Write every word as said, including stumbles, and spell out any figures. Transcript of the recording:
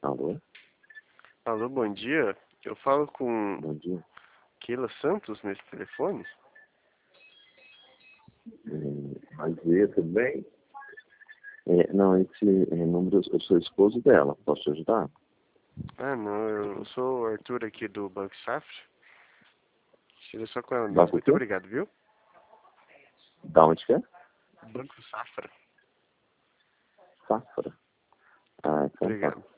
Alô? Alô, bom dia. Eu falo com Bom dia. Keila Santos nesse telefone? É, Maizia, tudo bem? É, não, esse é, número, eu sou esposo dela. Posso te ajudar? Ah, não. Eu sou o Arthur aqui do Banco Safra. Tira só com ela mesmo. Banco o Muito quê? obrigado, viu? Da onde que é? Banco Safra. Safra. Ah, então tá. Obrigado.